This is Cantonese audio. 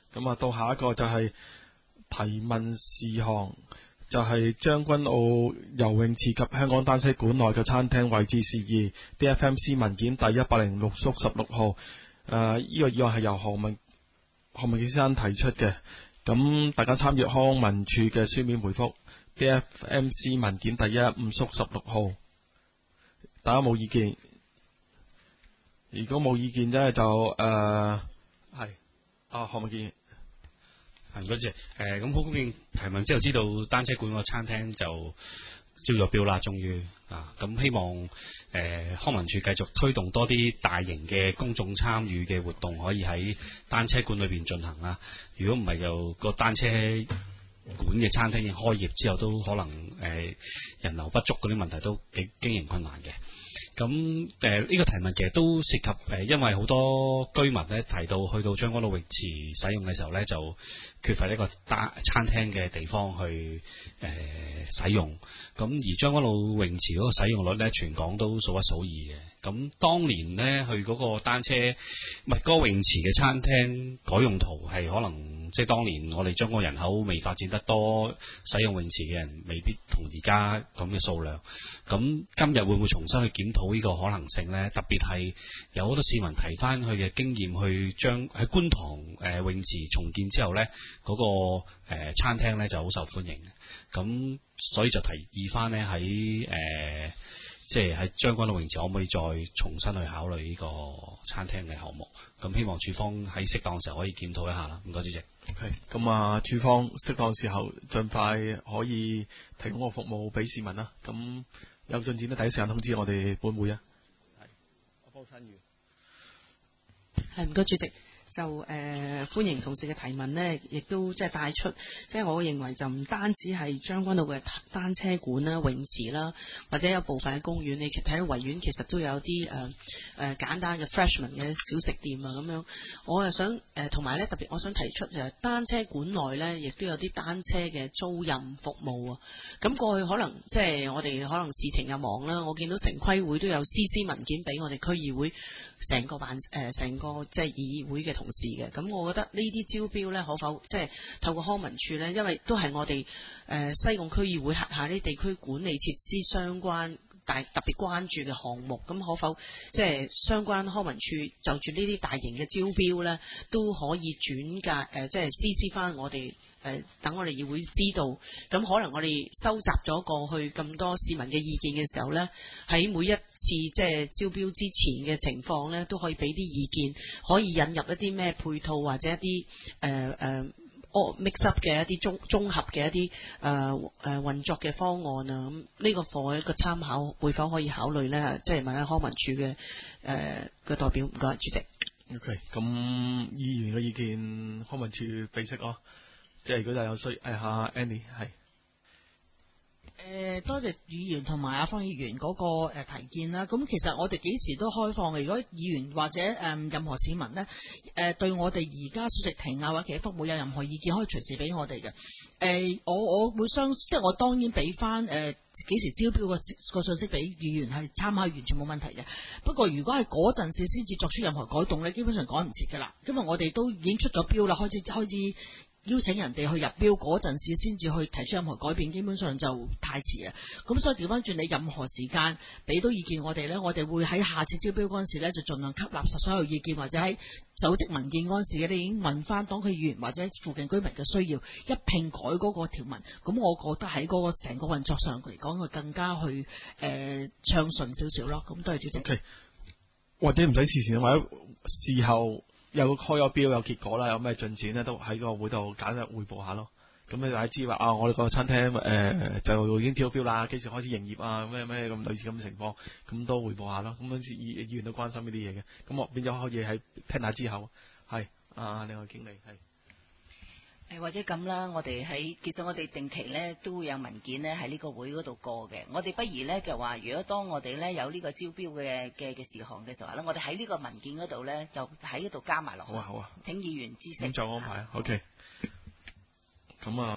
咁啊，到下一個就係提問事項，就係將軍澳游泳池及香港單車館內嘅餐廳位置事宜 ，DFMC 文件第106/16號。呢個議案係由何文傑先生提出嘅。咁大家參閱康文署嘅書面回覆 DFMC 文件第115/16號。大家冇意見？如果冇意見呢，就係何文傑。 唔該謝。咁好高興提問之後，知道單車館個餐廳就招咗標啦，終於咁希望康文署繼續推動多啲大型嘅公眾參與嘅活動，可以喺單車館裏邊進行啦。如果唔係，就個單車館嘅餐廳開業之後，都可能人流不足嗰啲問題都幾經營困難嘅。咁呢個提問其實都涉及因為好多居民咧提到去到將軍澳泳池使用嘅時候咧，就缺乏一個餐廳嘅地方去使用。咁而將軍澳泳池嗰個使用率咧，全港都數一數二嘅。咁當年咧去嗰個單車嗰個泳池嘅餐廳改用途係可能即係當年我哋將個人口未發展得多，使用泳池嘅人未必同而家咁嘅數量。咁今日會唔會重新去檢討呢個可能性呢？特別係有好多市民提翻佢嘅經驗，去將喺觀塘泳池重建之後呢，嗰個餐廳呢就好受歡迎。咁所以就提議翻呢，喺即係喺將軍澳泳池可唔可以再重新去考慮呢個餐廳嘅項目？咁希望署方喺適當時候可以檢討一下啦。唔該，主席。 OK， 咁署方適當時候盡快可以提供個服務俾市民啦。咁有進展呢，第一時間通知我哋本會啊。係，我幫參與。 係，唔該，主席。就歡迎同事嘅提問呢，亦都即係帶出，即係我認為就唔單止係將軍澳嘅單車館啦、泳池啦，或者有部分嘅公園，你睇到維園其實都有啲簡單嘅 freshman 嘅小食店啊咁樣。我又想同埋咧特別，我想提出就係單車館內咧，亦都有啲單車嘅租賃服務啊。咁過去可能即係我哋可能事情又忙啦，我見到城規會都有 CC 文件俾我哋區議會成個即係議會嘅同事嘅。咁我覺得呢啲招標呢，可否即係透過康文署呢？因為都係我哋西貢區議會轄下啲地區管理設施相關特別關注嘅項目，咁可否即係相關康文署就住呢啲大型嘅招標呢，都可以轉介即係 CC 翻我哋等我哋議會知道。咁可能我哋收集咗過去咁多市民嘅意見嘅時候呢，喺每一次即係招標之前嘅情況呢，都可以俾啲意見，可以引入一啲咩配套或者一啲mix up 嘅一啲綜合嘅一啲運作嘅方案啊。咁呢個課一個參考，會否可以考慮呢？即係問下康文署嘅代表。唔該，主席。 OK， 咁議員嘅意見，康文署備悉哦。即係如果有需要，Annie 係。 多謝議員同埋阿方議員嗰個提見啦。咁其實我哋幾時都開放嘅。如果議員或者任何市民呢，對我哋而家小食亭啊或者其他服務有任何意見，可以隨時俾我哋嘅。我會即係我當然俾翻幾時招標個信息俾議員係參考，完全冇問題嘅。不過如果係嗰陣時先至作出任何改動呢，基本上改唔切㗎啦。因為我哋都已經出咗標啦，開始邀請人哋去入標嗰陣時先至去提出任何改變，基本上就太遲啊。咁所以調翻轉，你任何時間俾到意見我哋呢，我哋會喺下次招標嗰陣時呢，就盡量吸納所有意見，或者喺組織文件嗰陣時，你已經問翻當區議員或者附近居民嘅需要，一併改嗰個條文。咁我覺得喺嗰個成個運作上嚟講，會更加去暢順少少咯。咁多謝主席。 Okay， 或者唔使事前，或者事後。有開咗標有結果啦，有咩進展呢？都喺個會度簡略匯報下咯。咁你大家知話我哋個餐廳就已經招咗標啦，幾時開始營業啊？咩咁類似咁嘅情況，咁都匯報下咯。咁樣議員都關心呢啲嘢嘅，咁我變咗可以喺聽下之後係另外經理係。 或者咁啦，其實我哋定期咧都會有文件咧喺呢個會嗰度過嘅。我哋不如咧就話，如果當我哋咧有呢個招標嘅事項嘅時候咧，我哋喺呢個文件嗰度咧就喺嗰度加埋落去。 好啊， 請議員知悉。 咁就安排啊。OK，咁啊。